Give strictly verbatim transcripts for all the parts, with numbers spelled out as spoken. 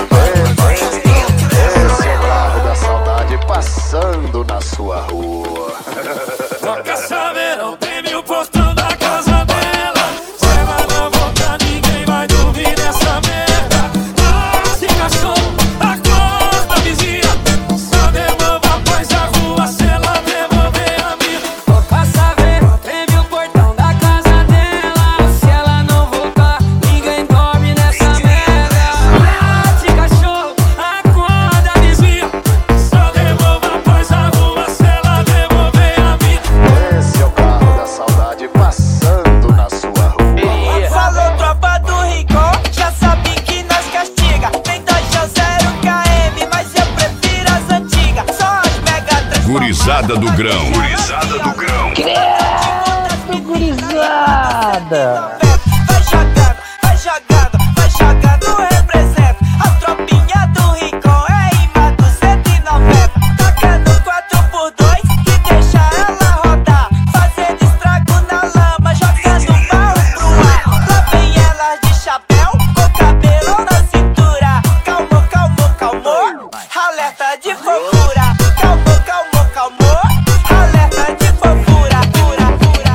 Esse é o carro da saudade passando na sua rua. Só quer saber, não teme o portão da casa dela. Se ela não voltar, ninguém vai dormir nessa merda. Ah, se cachorro, acorda, vizinha. Só devolva a paz à rua se ela devolver a minha. Só quer saber, não teme o portão da casa dela. Se ela não voltar, ninguém dorme nessa merda. Ah, se cachorro, acorda, vizinha. Só devolva a paz à rua se ela devolver a minha. Esse é o carro da saudade passando na sua rua. Falou tropa do Rincon, já sabe que nós castiga. Tem Dodge zero K M, mas eu prefiro as antigas. Só as mega transformadas. Gurizada do grão. Gurizada do grão. Credo, gurizada! Vai jogando, vai jogando, vai jogando, representa. A tropinha do Rincon é imã duzentos e noventa. Tacando quatro por dois que deixa ela rodar. Fazendo estrago na lama, jogando mal pro ar. Lá vem elas de chapéu, com cabelo na cintura. Calmo, calmo, calmo, alerta de fofura. Calmo, calmo, calmo, alerta de fofura. Pura, pura.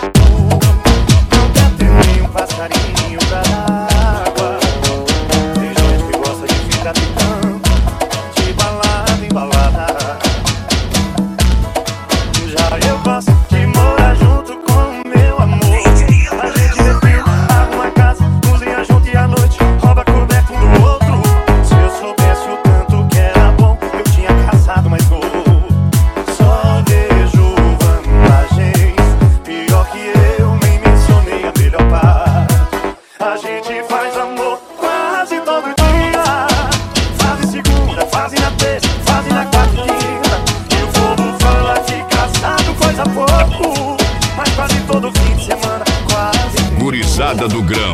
Tem nem um passarinho pra dar água. Tem gente que gosta de ficar picando, de balada em balada. Já eu gosto de morar junto com o meu amor. A gente defende, arruma a casa, cozinha junto e à noite rouba coberto um do outro. Se eu soubesse o tanto que era bom, eu tinha casado mais novo. Só vejo vantagens, pior que eu nem mencionei a melhor parte. A gente faz amor quase todo dia. Fase segunda, fase na terça, fase na quarta e quinta. E o povo fala que casado faz a pouco, mas quase todo fim de semana, quase. Gurizada do grão.